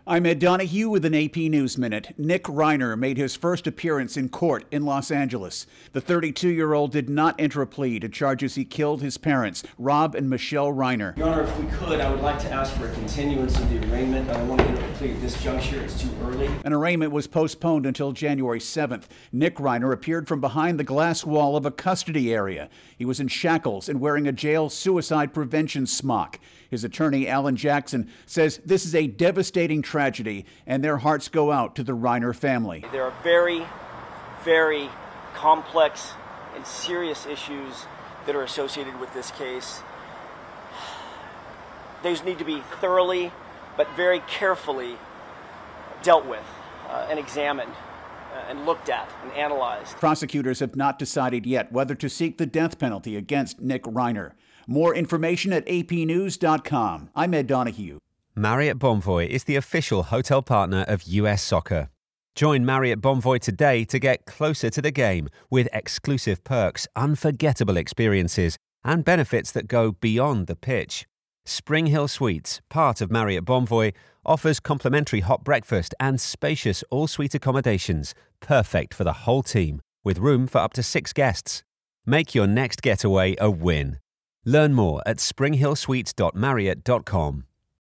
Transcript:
I'm Ed Donahue with an AP News Minute. Nick Reiner made his first appearance in court in Los Angeles. The 32-year-old did not enter a plea to charges he killed his parents, Rob and Michelle Reiner. Your Honor, if we could, I would like to ask for a continuance of the arraignment. I don't want to enter a plea at this juncture. It's too early. An arraignment was postponed until January 7th. Nick Reiner appeared from behind the glass wall of a custody area. He was in shackles and wearing a jail suicide prevention smock. His attorney, Alan Jackson, says this is a devastating tragedy, and their hearts go out to the Reiner family. There are very, very complex and serious issues that are associated with this case. Those need to be thoroughly, but very carefully dealt with and examined and looked at and analyzed. Prosecutors have not decided yet whether to seek the death penalty against Nick Reiner. More information at apnews.com. I'm Ed Donahue. Marriott Bonvoy is the official hotel partner of US Soccer. Join Marriott Bonvoy today to get closer to the game with exclusive perks, unforgettable experiences, and benefits that go beyond the pitch. Spring Hill Suites, part of Marriott Bonvoy, offers complimentary hot breakfast and spacious all-suite accommodations, perfect for the whole team, with room for up to 6 guests. Make your next getaway a win. Learn more at springhillsuites.marriott.com.